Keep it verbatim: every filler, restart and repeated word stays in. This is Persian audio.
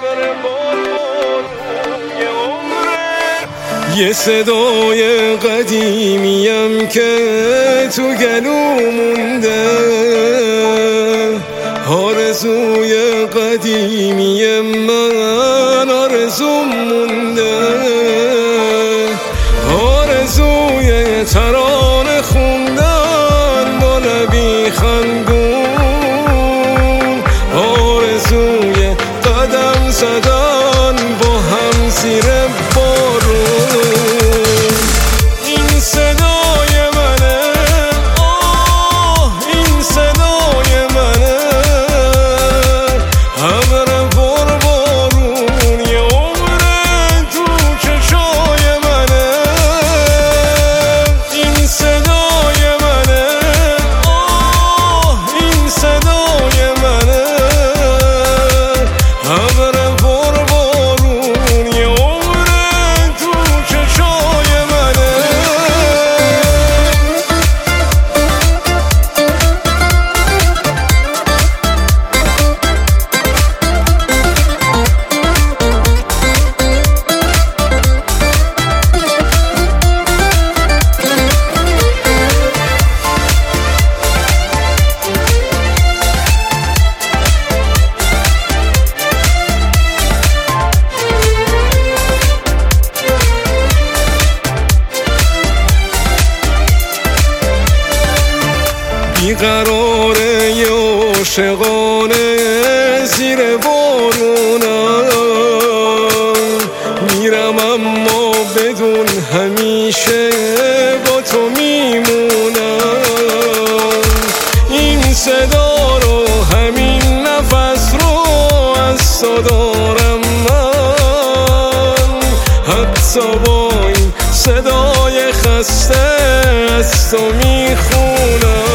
یه صدای قدیمیم که تو گلو مونده، آرزوی قدیمی من آرزوم مونده، آرزوی ترانه خوندن با لبی خندون، آرزوی قدم زدن با هم زیر بارون. این صدای منه، آه این صدای منه، ابر پر بارون یه عمر تو چشای منه. این صدای منه، آه این صدای منه، ابر پر بارون یه عمر تو چشای منه. بیقراره ی عاشقانه زیر بارونم، میرم اما بدون همیشه با تو میمونم. این صدا رو همین نفس رو از تو دارم من، حتی با این صدای خسته از تو میخونم.